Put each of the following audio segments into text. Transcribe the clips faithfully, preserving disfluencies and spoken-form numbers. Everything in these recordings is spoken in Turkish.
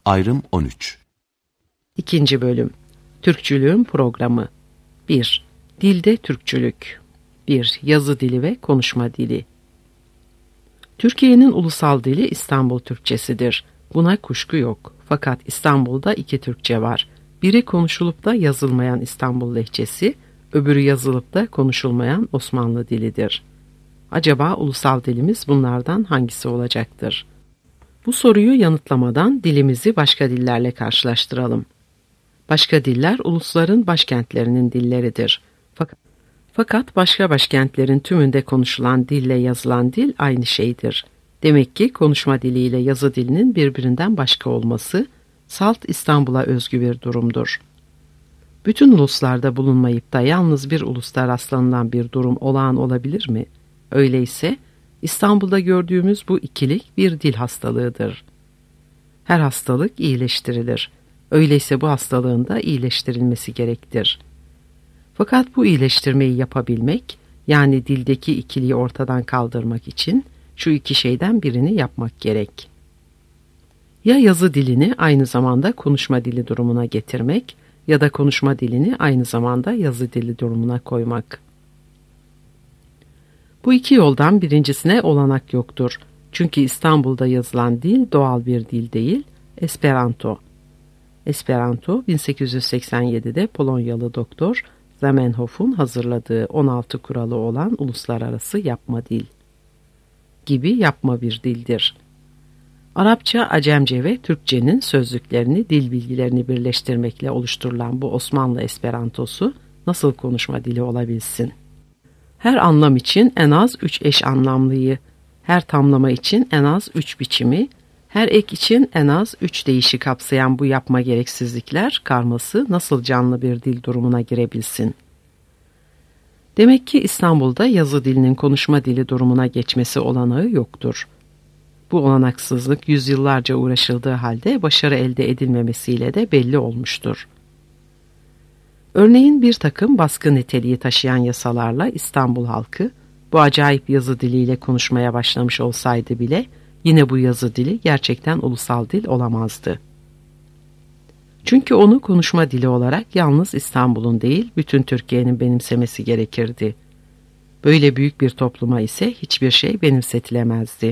Ayrım on üç. İkinci bölüm. Türkçülüğün programı. bir. Dilde Türkçülük. bir. Yazı dili ve konuşma dili. Türkiye'nin ulusal dili İstanbul Türkçesidir. Buna kuşku yok. Fakat İstanbul'da iki Türkçe var. Biri konuşulup da yazılmayan İstanbul lehçesi, öbürü yazılıp da konuşulmayan Osmanlı dilidir. Acaba ulusal dilimiz bunlardan hangisi olacaktır? Bu soruyu yanıtlamadan dilimizi başka dillerle karşılaştıralım. Başka diller ulusların başkentlerinin dilleridir. Fakat, fakat başka başkentlerin tümünde konuşulan dille yazılan dil aynı şeydir. Demek ki konuşma diliyle yazı dilinin birbirinden başka olması, salt İstanbul'a özgü bir durumdur. Bütün uluslarda bulunmayıp da yalnız bir ulusta rastlanılan bir durum olağan olabilir mi? Öyleyse İstanbul'da gördüğümüz bu ikilik bir dil hastalığıdır. Her hastalık iyileştirilir. Öyleyse bu hastalığın da iyileştirilmesi gerektir. Fakat bu iyileştirmeyi yapabilmek, yani dildeki ikiliği ortadan kaldırmak için şu iki şeyden birini yapmak gerek. Ya yazı dilini aynı zamanda konuşma dili durumuna getirmek ya da konuşma dilini aynı zamanda yazı dili durumuna koymak. Bu iki yoldan birincisine olanak yoktur. Çünkü İstanbul'da yazılan dil doğal bir dil değil, Esperanto. Esperanto, bin sekiz yüz seksen yedide Polonyalı doktor Zamenhof'un hazırladığı on altı kuralı olan uluslararası yapma dil gibi yapma bir dildir. Arapça, Acemce ve Türkçenin sözlüklerini, dil bilgilerini birleştirmekle oluşturulan bu Osmanlı Esperantosu nasıl konuşma dili olabilsin? Her anlam için en az üç eş anlamlıyı, her tamlama için en az üç biçimi, her ek için en az üç deyişi kapsayan bu yapma gereksizlikler karması nasıl canlı bir dil durumuna girebilsin? Demek ki İstanbul'da yazı dilinin konuşma dili durumuna geçmesi olanağı yoktur. Bu olanaksızlık yüzyıllarca uğraşıldığı halde başarı elde edilmemesiyle de belli olmuştur. Örneğin bir takım baskı niteliği taşıyan yasalarla İstanbul halkı bu acayip yazı diliyle konuşmaya başlamış olsaydı bile yine bu yazı dili gerçekten ulusal dil olamazdı. Çünkü onu konuşma dili olarak yalnız İstanbul'un değil bütün Türkiye'nin benimsemesi gerekirdi. Böyle büyük bir topluma ise hiçbir şey benimsetilemezdi.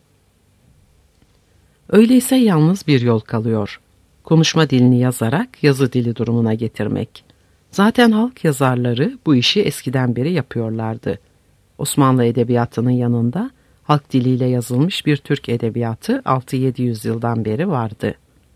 Öyleyse yalnız bir yol kalıyor. Konuşma dilini yazarak yazı dili durumuna getirmek. Zaten halk yazarları bu işi eskiden beri yapıyorlardı. Osmanlı edebiyatının yanında halk diliyle yazılmış bir Türk edebiyatı altı yedi yüzyıldan beri vardı.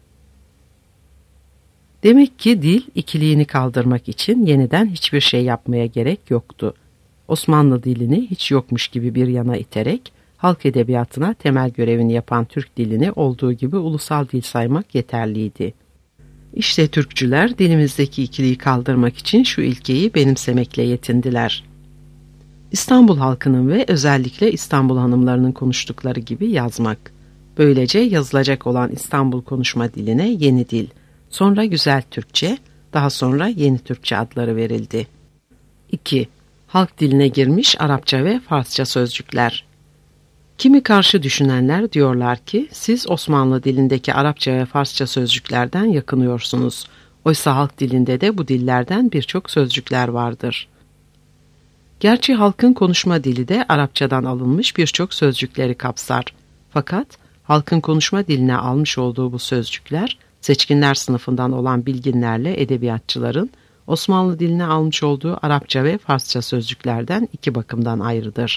Demek ki dil ikiliğini kaldırmak için yeniden hiçbir şey yapmaya gerek yoktu. Osmanlı dilini hiç yokmuş gibi bir yana iterek halk edebiyatına temel görevini yapan Türk dilini olduğu gibi ulusal dil saymak yeterliydi. İşte Türkçüler dilimizdeki ikiliği kaldırmak için şu ilkeyi benimsemekle yetindiler. İstanbul halkının ve özellikle İstanbul hanımlarının konuştukları gibi yazmak. Böylece yazılacak olan İstanbul konuşma diline yeni dil, sonra güzel Türkçe, daha sonra yeni Türkçe adları verildi. iki. Halk diline girmiş Arapça ve Farsça sözcükler. Kimi karşı düşünenler diyorlar ki siz Osmanlı dilindeki Arapça ve Farsça sözcüklerden yakınıyorsunuz. Oysa halk dilinde de bu dillerden birçok sözcükler vardır. Gerçi halkın konuşma dili de Arapçadan alınmış birçok sözcükleri kapsar. Fakat halkın konuşma diline almış olduğu bu sözcükler seçkinler sınıfından olan bilginlerle edebiyatçıların Osmanlı diline almış olduğu Arapça ve Farsça sözcüklerden iki bakımdan ayrıdır.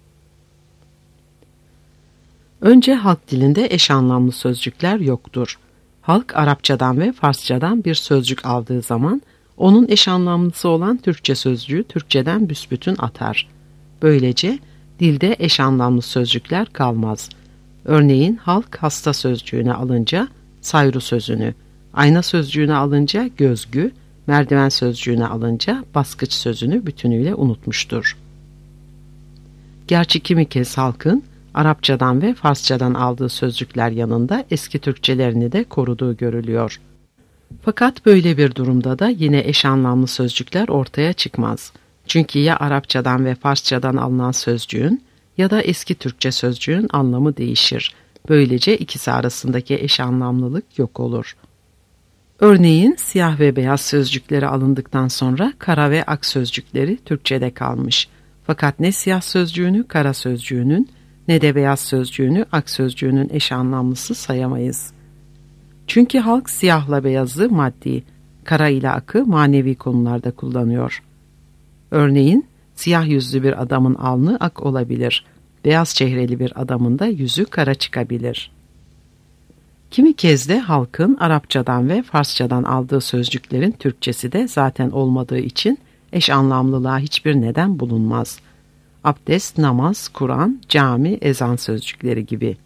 Önce halk dilinde eş anlamlı sözcükler yoktur. Halk Arapçadan ve Farsçadan bir sözcük aldığı zaman onun eş anlamlısı olan Türkçe sözcüğü Türkçeden büsbütün atar. Böylece dilde eş anlamlı sözcükler kalmaz. Örneğin halk hasta sözcüğüne alınca sayru sözünü, ayna sözcüğüne alınca gözgü, merdiven sözcüğüne alınca baskıç sözünü bütünüyle unutmuştur. Gerçi kimi kez halkın Arapçadan ve Farsçadan aldığı sözcükler yanında eski Türkçelerini de koruduğu görülüyor. Fakat böyle bir durumda da yine eş anlamlı sözcükler ortaya çıkmaz. Çünkü ya Arapçadan ve Farsçadan alınan sözcüğün ya da eski Türkçe sözcüğün anlamı değişir. Böylece ikisi arasındaki eş anlamlılık yok olur. Örneğin siyah ve beyaz sözcükleri alındıktan sonra kara ve ak sözcükleri Türkçe'de kalmış. Fakat ne siyah sözcüğünü kara sözcüğünün ne de beyaz sözcüğünü ak sözcüğünün eş anlamlısı sayamayız. Çünkü halk siyahla beyazı maddi, kara ile akı manevi konularda kullanıyor. Örneğin siyah yüzlü bir adamın alnı ak olabilir, beyaz çehreli bir adamın da yüzü kara çıkabilir. Kimi kez de halkın Arapçadan ve Farsçadan aldığı sözcüklerin Türkçesi de zaten olmadığı için eş anlamlılığa hiçbir neden bulunmaz. Abdest, namaz, Kur'an, cami, ezan sözcükleri gibi.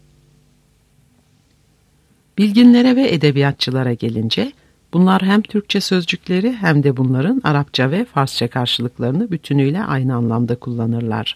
Bilginlere ve edebiyatçılara gelince bunlar hem Türkçe sözcükleri hem de bunların Arapça ve Farsça karşılıklarını bütünüyle aynı anlamda kullanırlar.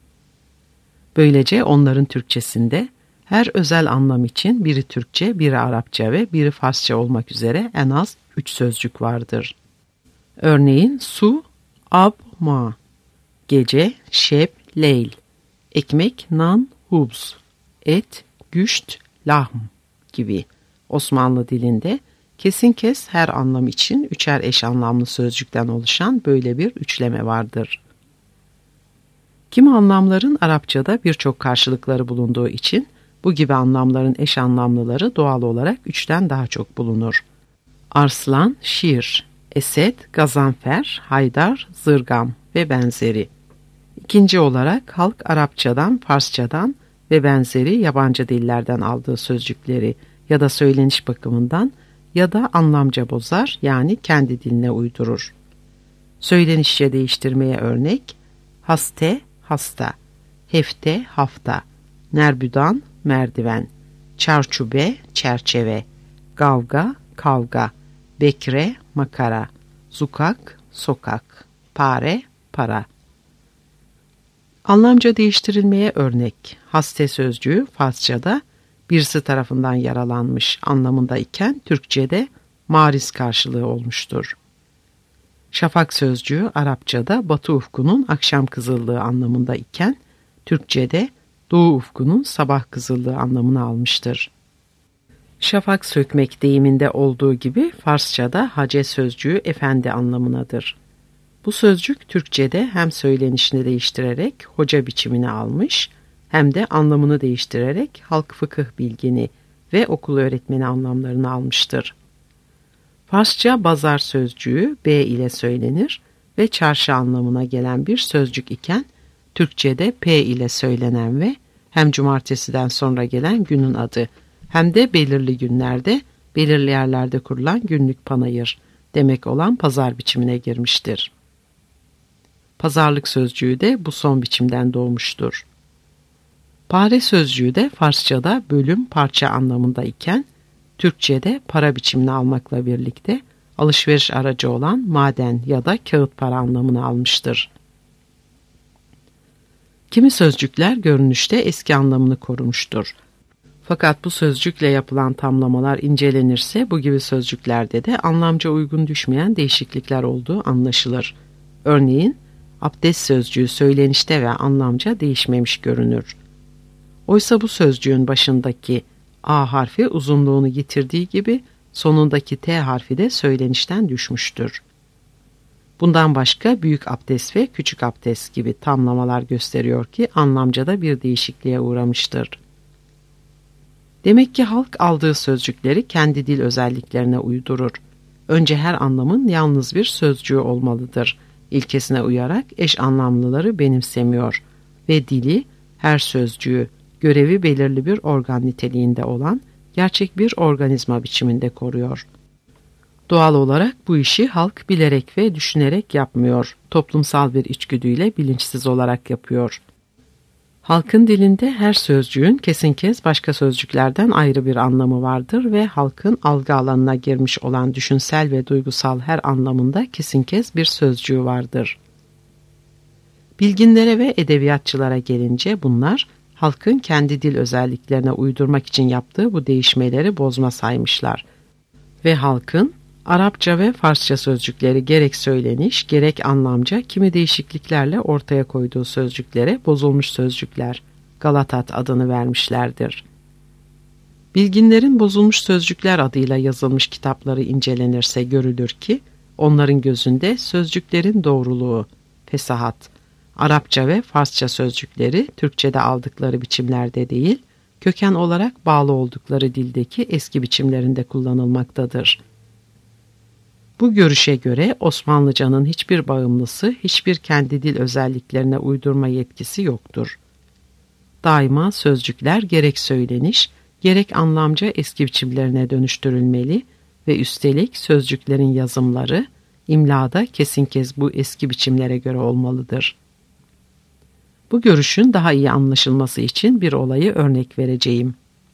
Böylece onların Türkçesinde her özel anlam için biri Türkçe, biri Arapça ve biri Farsça olmak üzere en az üç sözcük vardır. Örneğin su, ab, ma, gece, şeb, leyl, ekmek, nan, hubz, et, güşt, lahm gibi. Osmanlı dilinde kesin kes her anlam için üçer eş anlamlı sözcükten oluşan böyle bir üçleme vardır. Kimi anlamların Arapçada birçok karşılıkları bulunduğu için bu gibi anlamların eş anlamlıları doğal olarak üçten daha çok bulunur. Arslan, şir, esed, gazanfer, haydar, zırgam ve benzeri. İkinci olarak halk Arapçadan, Farsçadan ve benzeri yabancı dillerden aldığı sözcükleri ya da söyleniş bakımından ya da anlamca bozar, yani kendi diline uydurur. Söylenişçe değiştirmeye örnek haste, hasta, hefte, hafta, nerbüdan, merdiven, çarçube, çerçeve, gavga, kavga, bekre, makara, zukak, sokak, pare, para. Anlamca değiştirilmeye örnek haste sözcüğü Farsçada birisi tarafından yaralanmış anlamında iken Türkçe'de mariz karşılığı olmuştur. Şafak sözcüğü Arapçada batı ufkunun akşam kızıllığı anlamında iken Türkçe'de doğu ufkunun sabah kızıllığı anlamını almıştır. Şafak sökmek deyiminde olduğu gibi Farsçada hace sözcüğü efendi anlamınadır. Bu sözcük Türkçe'de hem söylenişini değiştirerek hoca biçimini almış hem de anlamını değiştirerek halk fıkıh bilgini ve okul öğretmeni anlamlarını almıştır. Farsça bazar sözcüğü B ile söylenir ve çarşı anlamına gelen bir sözcük iken Türkçe'de P ile söylenen ve hem cumartesiden sonra gelen günün adı hem de belirli günlerde belirli yerlerde kurulan günlük panayır demek olan pazar biçimine girmiştir. Pazarlık sözcüğü de bu son biçimden doğmuştur. Pare sözcüğü de Farsçada bölüm, parça anlamında iken Türkçe'de para biçimini almakla birlikte alışveriş aracı olan maden ya da kağıt para anlamını almıştır. Kimi sözcükler görünüşte eski anlamını korumuştur. Fakat bu sözcükle yapılan tamlamalar incelenirse bu gibi sözcüklerde de anlamca uygun düşmeyen değişiklikler olduğu anlaşılır. Örneğin abdest sözcüğü söylenişte ve anlamca değişmemiş görünür. Oysa bu sözcüğün başındaki A harfi uzunluğunu yitirdiği gibi sonundaki T harfi de söylenişten düşmüştür. Bundan başka büyük abdest ve küçük abdest gibi tamlamalar gösteriyor ki anlamcada bir değişikliğe uğramıştır. Demek ki halk aldığı sözcükleri kendi dil özelliklerine uydurur. Önce her anlamın yalnız bir sözcüğü olmalıdır ilkesine uyarak eş anlamlıları benimsemiyor ve dili, her sözcüğü, görevi belirli bir organ niteliğinde olan gerçek bir organizma biçiminde koruyor. Doğal olarak bu işi halk bilerek ve düşünerek yapmıyor, toplumsal bir içgüdüyle bilinçsiz olarak yapıyor. Halkın dilinde her sözcüğün kesin kez başka sözcüklerden ayrı bir anlamı vardır ve halkın algı alanına girmiş olan düşünsel ve duygusal her anlamında kesin kez bir sözcüğü vardır. Bilginlere ve edebiyatçılara gelince bunlar, halkın kendi dil özelliklerine uydurmak için yaptığı bu değişmeleri bozma saymışlar ve halkın Arapça ve Farsça sözcükleri gerek söyleniş gerek anlamca kimi değişikliklerle ortaya koyduğu sözcüklere bozulmuş sözcükler, Galatat adını vermişlerdir. Bilginlerin bozulmuş sözcükler adıyla yazılmış kitapları incelenirse görülür ki, onların gözünde sözcüklerin doğruluğu, fesahat, Arapça ve Farsça sözcükleri Türkçe'de aldıkları biçimlerde değil, köken olarak bağlı oldukları dildeki eski biçimlerinde kullanılmaktadır. Bu görüşe göre Osmanlıcanın hiçbir bağımlısı, hiçbir kendi dil özelliklerine uydurma yetkisi yoktur. Daima sözcükler gerek söyleniş, gerek anlamca eski biçimlerine dönüştürülmeli ve üstelik sözcüklerin yazımları, imlada kesin kez bu eski biçimlere göre olmalıdır. Bu görüşün daha iyi anlaşılması için bir olayı örnek vereceğim.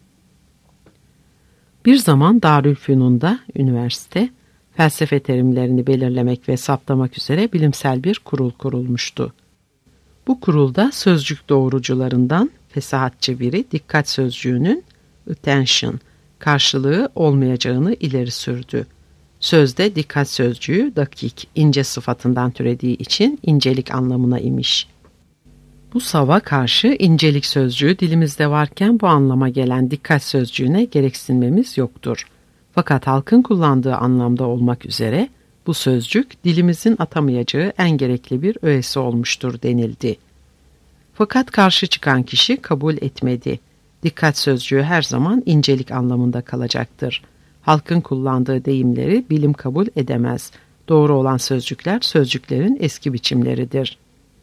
Bir zaman Darülfünun'da, üniversite, felsefe terimlerini belirlemek ve saptamak üzere bilimsel bir kurul kurulmuştu. Bu kurulda sözcük doğrucularından fesahatçı biri dikkat sözcüğünün attention karşılığı olmayacağını ileri sürdü. Sözde dikkat sözcüğü dakik, ince sıfatından türediği için incelik anlamına imiş. Bu sava karşı incelik sözcüğü dilimizde varken bu anlama gelen dikkat sözcüğüne gereksinmemiz yoktur. Fakat halkın kullandığı anlamda olmak üzere bu sözcük dilimizin atamayacağı en gerekli bir öğesi olmuştur denildi. Fakat karşı çıkan kişi kabul etmedi. Dikkat sözcüğü her zaman incelik anlamında kalacaktır. Halkın kullandığı deyimleri bilim kabul edemez. Doğru olan sözcükler sözcüklerin eski biçimleridir.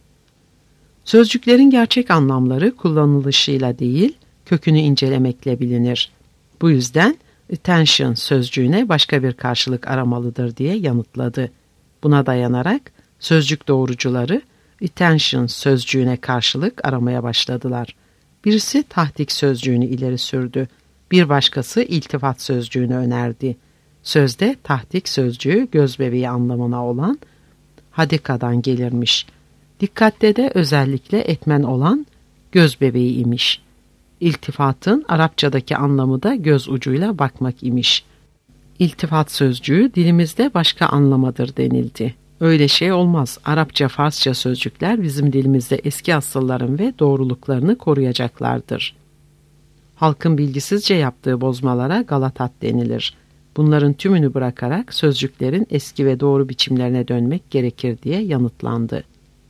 Sözcüklerin gerçek anlamları kullanılışıyla değil, kökünü incelemekle bilinir. Bu yüzden attention sözcüğüne başka bir karşılık aramalıdır diye yanıtladı. Buna dayanarak sözcük doğrucuları attention sözcüğüne karşılık aramaya başladılar. Birisi tahtik sözcüğünü ileri sürdü. Bir başkası iltifat sözcüğünü önerdi. Sözde tahtik sözcüğü gözbebeği anlamına olan hadikadan gelirmiş. Dikkatte de özellikle etmen olan göz bebeği imiş. İltifatın Arapçadaki anlamı da göz ucuyla bakmak imiş. İltifat sözcüğü dilimizde başka anlamadır denildi. Öyle şey olmaz. Arapça, Farsça sözcükler bizim dilimizde eski asılların ve doğruluklarını koruyacaklardır. Halkın bilgisizce yaptığı bozmalara galatat denilir. Bunların tümünü bırakarak sözcüklerin eski ve doğru biçimlerine dönmek gerekir diye yanıtlandı.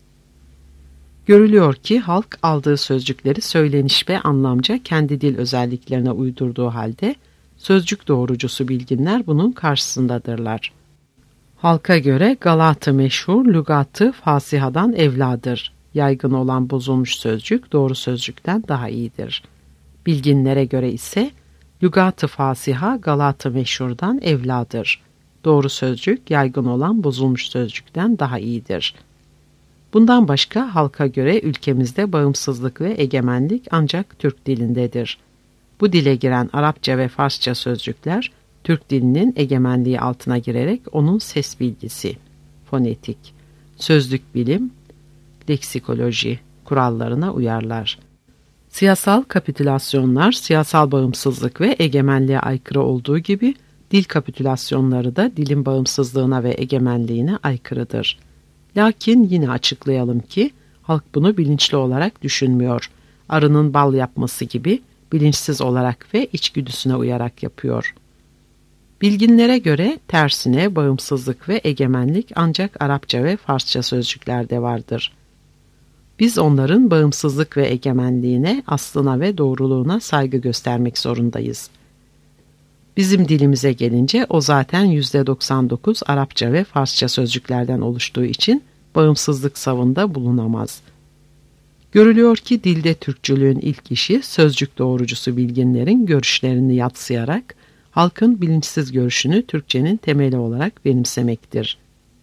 Görülüyor ki halk aldığı sözcükleri söyleniş ve anlamca kendi dil özelliklerine uydurduğu halde sözcük doğrucusu bilginler bunun karşısındadırlar. Halka göre Galat-ı meşhur lügat-ı fasihadan evladır. Yaygın olan bozulmuş sözcük doğru sözcükten daha iyidir. Bilginlere göre ise lügat-ı fasiha Galat-ı meşhurdan evladır. Doğru sözcük yaygın olan bozulmuş sözcükten daha iyidir. Bundan başka halka göre ülkemizde bağımsızlık ve egemenlik ancak Türk dilindedir. Bu dile giren Arapça ve Farsça sözcükler Türk dilinin egemenliği altına girerek onun ses bilgisi, fonetik, sözlük bilim, leksikoloji kurallarına uyarlar. Siyasal kapitülasyonlar siyasal bağımsızlık ve egemenliğe aykırı olduğu gibi dil kapitülasyonları da dilin bağımsızlığına ve egemenliğine aykırıdır. Lakin yine açıklayalım ki halk bunu bilinçli olarak düşünmüyor. Arının bal yapması gibi bilinçsiz olarak ve içgüdüsüne uyarak yapıyor. Bilginlere göre tersine bağımsızlık ve egemenlik ancak Arapça ve Farsça sözcüklerde vardır. Biz onların bağımsızlık ve egemenliğine, aslına ve doğruluğuna saygı göstermek zorundayız. Bizim dilimize gelince o zaten yüzde doksan dokuz Arapça ve Farsça sözcüklerden oluştuğu için bağımsızlık savında bulunamaz. Görülüyor ki dilde Türkçülüğün ilk işi sözcük doğrucusu bilginlerin görüşlerini yadsıyarak halkın bilinçsiz görüşünü Türkçenin temeli olarak benimsemektir.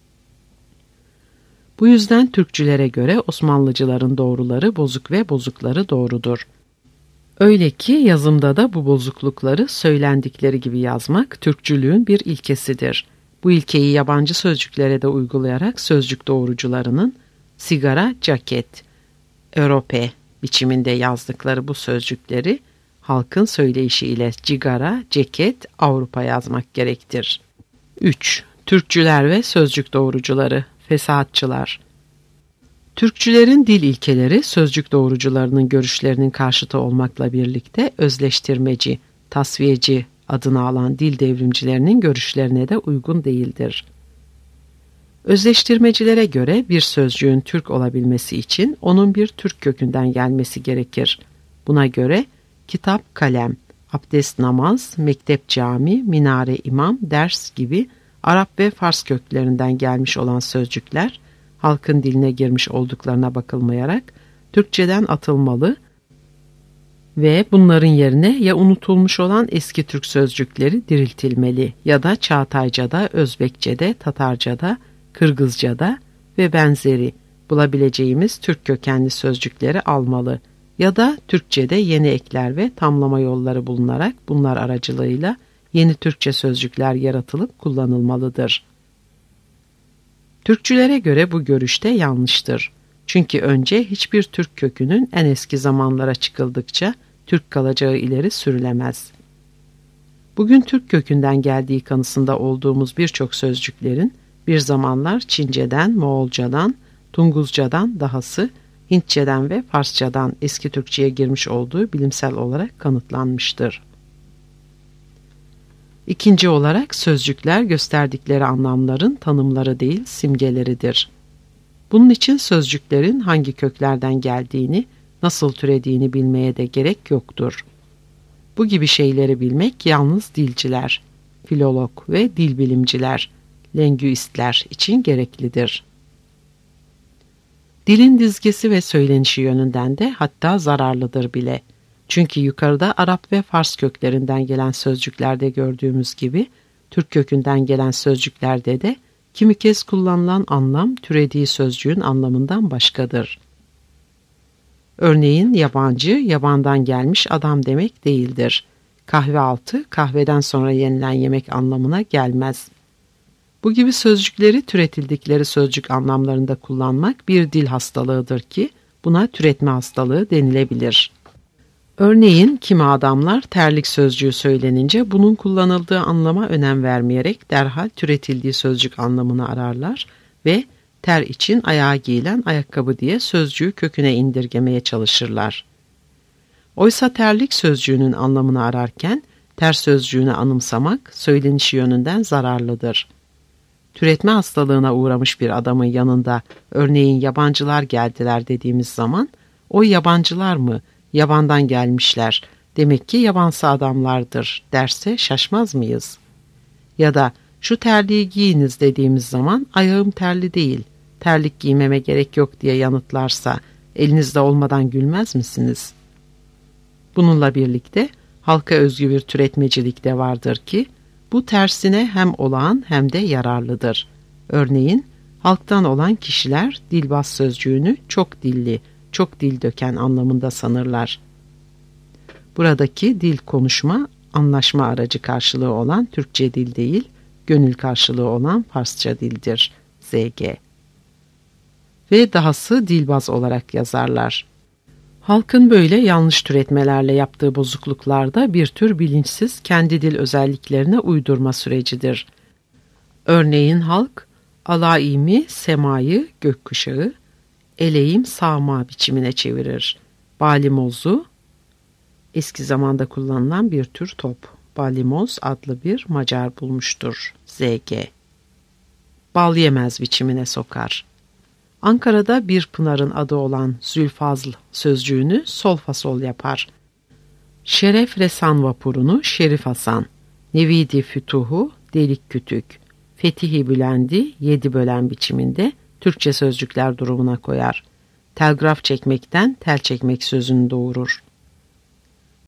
Bu yüzden Türkçülere göre Osmanlıcıların doğruları bozuk ve bozukları doğrudur. Öyle ki yazımda da bu bozuklukları söylendikleri gibi yazmak Türkçülüğün bir ilkesidir. Bu ilkeyi yabancı sözcüklere de uygulayarak sözcük doğrucularının sigara, ceket, Europe biçiminde yazdıkları bu sözcükleri halkın söyleyişiyle cigara, ceket, Avrupa yazmak gerektir. üç. Türkçüler ve sözcük doğrucuları, fesahatçılar. Türkçülerin dil ilkeleri sözcük doğrucularının görüşlerinin karşıtı olmakla birlikte özleştirmeci, tasfiyeci adını alan dil devrimcilerinin görüşlerine de uygun değildir. Özleştirmecilere göre bir sözcüğün Türk olabilmesi için onun bir Türk kökünden gelmesi gerekir. Buna göre kitap, kalem, abdest, namaz, mektep, cami, minare, imam, ders gibi Arap ve Fars köklerinden gelmiş olan sözcükler halkın diline girmiş olduklarına bakılmayarak Türkçeden atılmalı ve bunların yerine ya unutulmuş olan eski Türk sözcükleri diriltilmeli ya da Çağatayca'da, Özbekçe'de, Tatarca'da, Kırgızca'da ve benzeri bulabileceğimiz Türk kökenli sözcükleri almalı ya da Türkçe'de yeni ekler ve tamlama yolları bulunarak bunlar aracılığıyla yeni Türkçe sözcükler yaratılıp kullanılmalıdır. Türkçülere göre bu görüşte yanlıştır. Çünkü önce hiçbir Türk kökünün en eski zamanlara çıkıldıkça Türk kalacağı ileri sürülemez. Bugün Türk kökünden geldiği kanısında olduğumuz birçok sözcüklerin bir zamanlar Çince'den, Moğolcadan, Tunguzcadan dahası Hintçeden ve Farsçadan eski Türkçe'ye girmiş olduğu bilimsel olarak kanıtlanmıştır. İkinci olarak sözcükler gösterdikleri anlamların tanımları değil simgeleridir. Bunun için sözcüklerin hangi köklerden geldiğini, nasıl türediğini bilmeye de gerek yoktur. Bu gibi şeyleri bilmek yalnız dilciler, filolog ve dil bilimciler, lingüistler için gereklidir. Dilin dizgesi ve söylenişi yönünden de hatta zararlıdır bile. Çünkü yukarıda Arap ve Fars köklerinden gelen sözcüklerde gördüğümüz gibi Türk kökünden gelen sözcüklerde de kimi kez kullanılan anlam türediği sözcüğün anlamından başkadır. Örneğin yabancı, yabandan gelmiş adam demek değildir. Kahve altı, kahveden sonra yenilen yemek anlamına gelmez. Bu gibi sözcükleri türetildikleri sözcük anlamlarında kullanmak bir dil hastalığıdır ki buna türetme hastalığı denilebilir. Örneğin kimi adamlar terlik sözcüğü söylenince bunun kullanıldığı anlama önem vermeyerek derhal türetildiği sözcük anlamını ararlar ve ter için ayağa giyilen ayakkabı diye sözcüğü köküne indirgemeye çalışırlar. Oysa terlik sözcüğünün anlamını ararken ter sözcüğünü anımsamak söylenişi yönünden zararlıdır. Türetme hastalığına uğramış bir adamın yanında örneğin yabancılar geldiler dediğimiz zaman o yabancılar mı, yabandan gelmişler, demek ki yabansı adamlardır derse şaşmaz mıyız? Ya da şu terliği giyiniz dediğimiz zaman ayağım terli değil, terlik giymeme gerek yok diye yanıtlarsa elinizde olmadan gülmez misiniz? Bununla birlikte halka özgü bir türetmecilik de vardır ki bu tersine hem olağan hem de yararlıdır. Örneğin halktan olan kişiler dilbaz sözcüğünü çok dilli, çok dil döken anlamında sanırlar. Buradaki dil konuşma, anlaşma aracı karşılığı olan Türkçe dil değil, gönül karşılığı olan Farsça dildir. Z G. Ve dahası dilbaz olarak yazarlar. Halkın böyle yanlış türetmelerle yaptığı bozukluklarda bir tür bilinçsiz kendi dil özelliklerine uydurma sürecidir. Örneğin halk, alaimi semayı gökkuşağı, eleğim sağma biçimine çevirir. Balimozu, eski zamanda kullanılan bir tür top. Balimoz adlı bir Macar bulmuştur. Z G. Bal yemez biçimine sokar. Ankara'da bir pınarın adı olan Zülfazl sözcüğünü sol fasol yapar. Şeref Resan vapurunu Şerif Hasan, Nevidi Fütuhu delik kütük, Fetihi Bülendi yedi bölen biçiminde Türkçe sözcükler durumuna koyar. Telgraf çekmekten tel çekmek sözünü doğurur.